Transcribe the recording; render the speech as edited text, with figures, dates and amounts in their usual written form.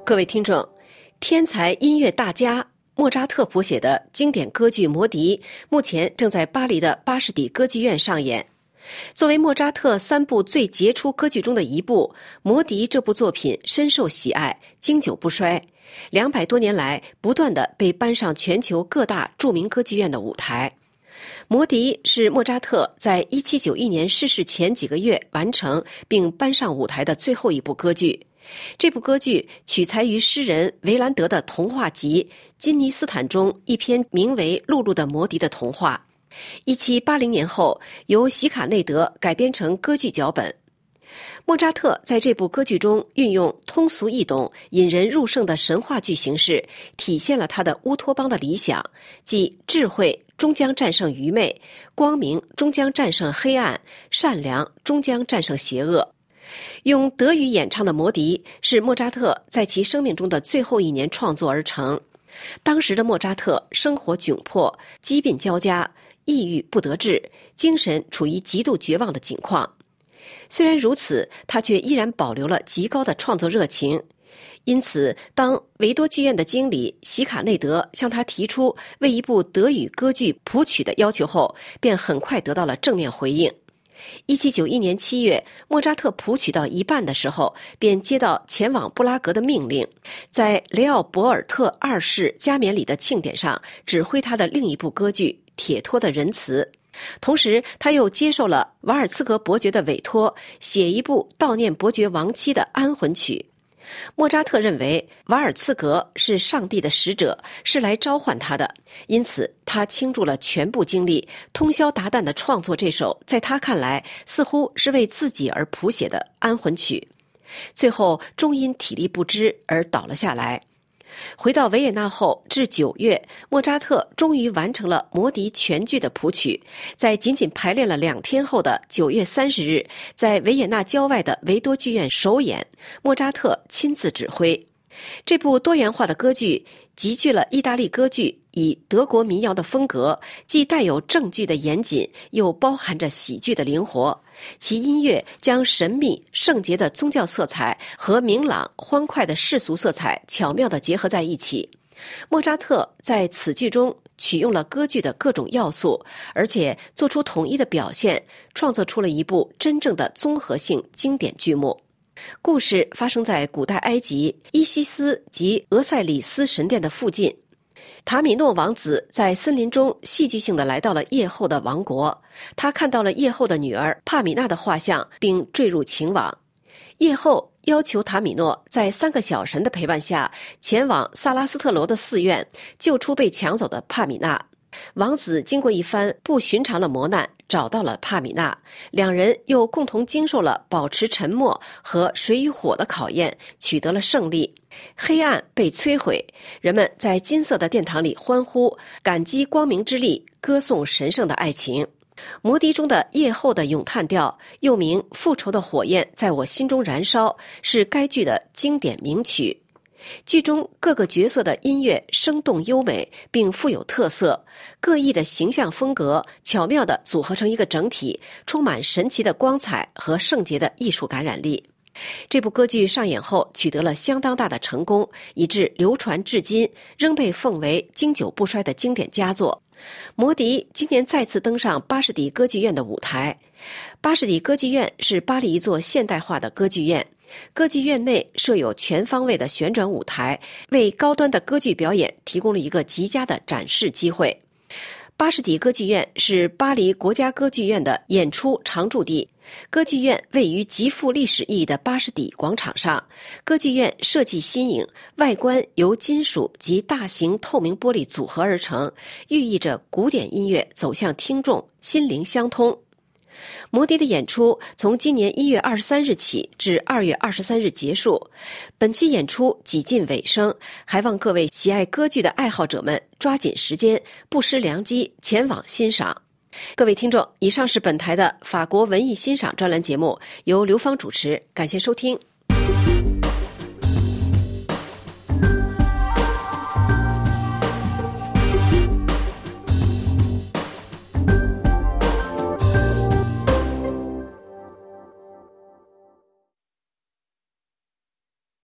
各位听众，天才音乐大家莫扎特谱写的经典歌剧《魔笛》目前正在巴黎的巴士底歌剧院上演。作为莫扎特3部最杰出歌剧中的一部，《魔笛》这部作品深受喜爱，经久不衰。200多年来，不断地被搬上全球各大著名歌剧院的舞台。《魔笛》是莫扎特在1791年逝世前几个月完成并搬上舞台的最后一部歌剧。这部歌剧取材于诗人维兰德的童话集《金尼斯坦》中一篇名为《露露的魔笛》的童话。1780年后，由席卡内德改编成歌剧脚本。莫扎特在这部歌剧中运用通俗易懂、引人入胜的神话剧形式，体现了他的乌托邦的理想，即智慧终将战胜愚昧，光明终将战胜黑暗，善良终将战胜邪恶。用德语演唱的《魔笛》是莫扎特在其生命中的最后1年创作而成。当时的莫扎特生活窘迫，疾病交加，抑郁不得志，精神处于极度绝望的境况。虽然如此，他却依然保留了极高的创作热情。因此，当维多剧院的经理席卡内德向他提出为一部德语歌剧谱曲的要求后，便很快得到了正面回应。1791年7月，莫扎特谱曲到一半的时候，便接到前往布拉格的命令，在雷奥博尔特2世加冕礼的庆典上指挥他的另一部歌剧《铁托的仁慈》。同时，他又接受了瓦尔茨格伯爵的委托，写一部悼念伯爵亡妻的安魂曲。莫扎特认为瓦尔茨格是上帝的使者，是来召唤他的，因此他倾注了全部精力，通宵达旦地创作这首在他看来似乎是为自己而谱写的安魂曲。最后终因体力不支而倒了下来。回到维也纳后，至9月，莫扎特终于完成了《魔笛》全剧的谱曲，在仅仅排练了2天后的9月30日，在维也纳郊外的维多剧院首演，莫扎特亲自指挥。这部多元化的歌剧集聚了意大利歌剧以德国民谣的风格，既带有正剧的严谨，又包含着喜剧的灵活。其音乐将神秘圣洁的宗教色彩和明朗欢快的世俗色彩巧妙地结合在一起。莫扎特在此剧中取用了歌剧的各种要素，而且做出统一的表现，创作出了一部真正的综合性经典剧目。故事发生在古代埃及伊西斯及俄塞里斯神殿的附近。塔米诺王子在森林中戏剧性地来到了夜后的王国，他看到了夜后的女儿帕米娜的画像，并坠入情网。夜后要求塔米诺在3个小神的陪伴下前往萨拉斯特罗的寺院，救出被抢走的帕米娜。王子经过一番不寻常的磨难，找到了帕米娜，两人又共同经受了保持沉默和水与火的考验，取得了胜利。黑暗被摧毁，人们在金色的殿堂里欢呼，感激光明之力，歌颂神圣的爱情。魔笛中的夜后的咏叹调，又名复仇的火焰在我心中燃烧，是该剧的经典名曲。剧中各个角色的音乐生动优美，并富有特色，各异的形象风格巧妙地组合成一个整体，充满神奇的光彩和圣洁的艺术感染力。这部歌剧上演后取得了相当大的成功，以致流传至今，仍被奉为经久不衰的经典佳作。魔笛今年再次登上巴士底歌剧院的舞台。巴士底歌剧院是巴黎一座现代化的歌剧院，歌剧院内设有全方位的旋转舞台，为高端的歌剧表演提供了一个极佳的展示机会。巴士底歌剧院是巴黎国家歌剧院的演出常驻地。歌剧院位于极富历史意义的巴士底广场上，歌剧院设计新颖，外观由金属及大型透明玻璃组合而成，寓意着古典音乐走向听众，心灵相通。魔笛的演出从今年1月23日起至2月23日结束，本期演出几近尾声，还望各位喜爱歌剧的爱好者们抓紧时间，不失良机前往欣赏。各位听众，以上是本台的法国文艺欣赏专栏节目，由刘芳主持，感谢收听。